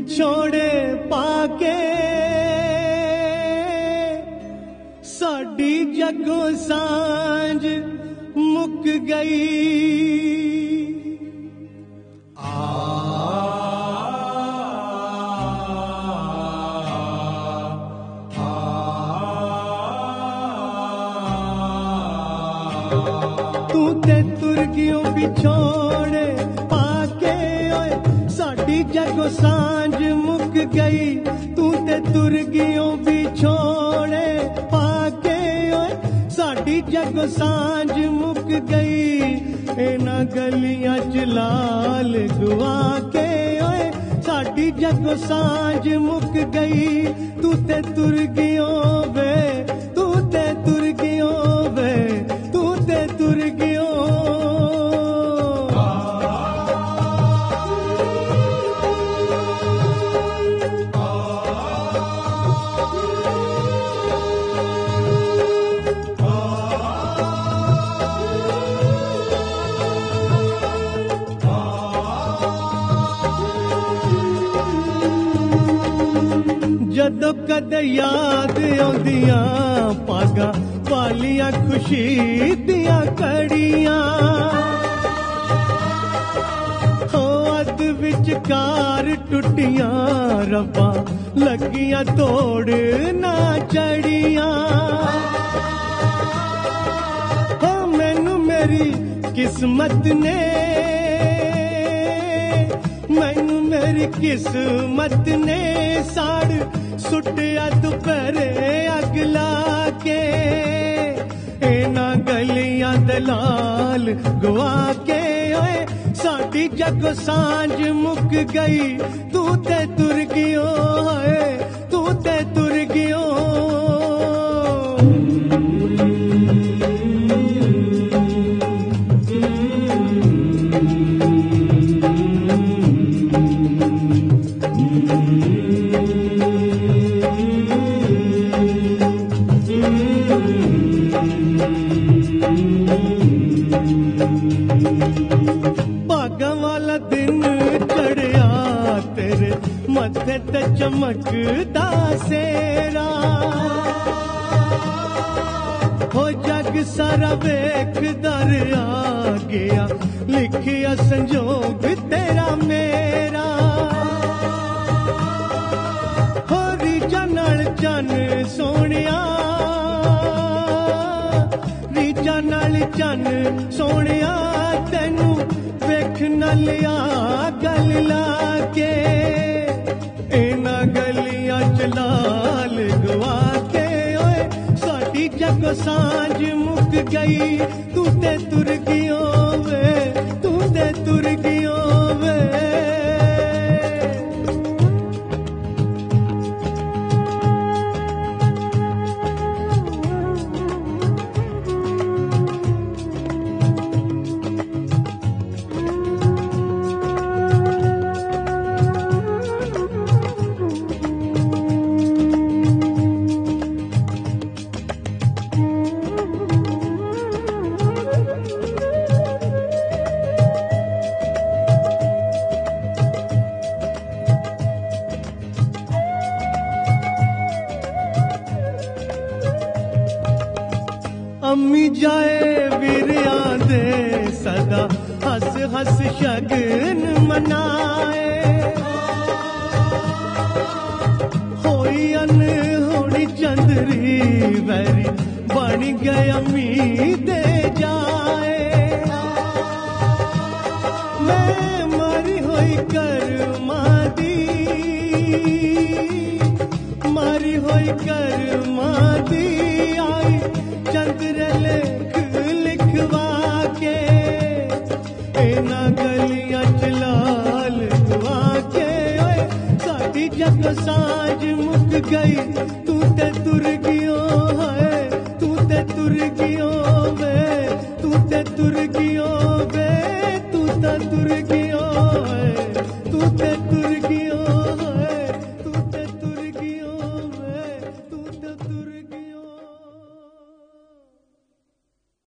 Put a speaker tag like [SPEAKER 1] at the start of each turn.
[SPEAKER 1] विछोड़े पाके साडी जगों सांझ मुक गई। तू ते तुर गियो बिछोड़े पाके ओए साडी जगों सांझ मुक गई। तू ते तुर गियो बिछोड़े पाके ओए साडी जगों सांझ मुक गई। इना गलियां च लाल गुआ के ओए साडी जगों सांझ मुक गई। तू ते तुर गियो वे, तू ते तुर गियो वे, तू ते तुर गियो। जदों कदे याद आउंदियां पागा वालियां खुशी दियां कड़ियां हो अद विचकार टुटियां रब्बा लगियां तोड़ ना चढ़ियां। हो मैनू मेरी किस्मत ने, मैनू मेरी किस्मत ने साड़ सुटिया दोपहरे अग लाके। इना गलियां दलाल गुआ के ओए साडी जगों सांझ मुक गई। तू ते तुर गियो है, तू ते तुर गियो। भागा वाला दिन चढ़िया तेरे मथे ते चमकदा सेरा। हो जग सारा वेखदा आ गया लिखिया संजोग तेरा मेरा। हो रीजा नाल चन सोनिया, रीजा नाल चन सोनिया तेनू वेख न लिया गल लाके। इना गलियां च लाल गुआ के ओए साडी जगों सांझ मुक गई। तू ते तुर गियो वे, तू ते तुर गियो वे। अम्मी जाए वीरिया दे सदा हस हस शगन मनाए। होई अनहोनी चंदरी वैरी बन गए अम्मी दे जाए। मैं मारी होई कर मादी, मारी होई कर मादी आई चंद्र लेख लिखवा के। इना गलियां च लाल गुआ के ओए साडी जगों सांझ मुक गई। तू ते तुर गियो है, तू ते तुर गियो वे, तू ते तुर गियो वे, तू ते तुर गियो है, तू ते तुर गियो है।